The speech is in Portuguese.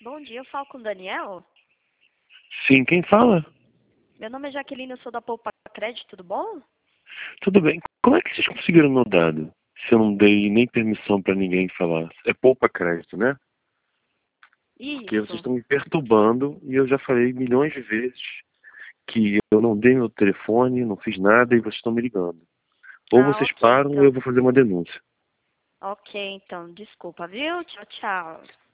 Bom dia, eu falo com o Daniel. Sim, quem fala? Meu nome é Jaqueline, eu sou da Poupa Crédito, tudo bom? Tudo bem. Como é que vocês conseguiram meu dado? Se eu não dei nem permissão pra ninguém falar. É poupa crédito, né? Porque vocês Isso. estão me perturbando e eu já falei milhões de vezes que eu não dei meu telefone, não fiz nada e vocês estão me ligando. Ou Ah, vocês ok, param ou eu então. vou fazer uma denúncia. Ok, então, desculpa, viu? Tchau, tchau.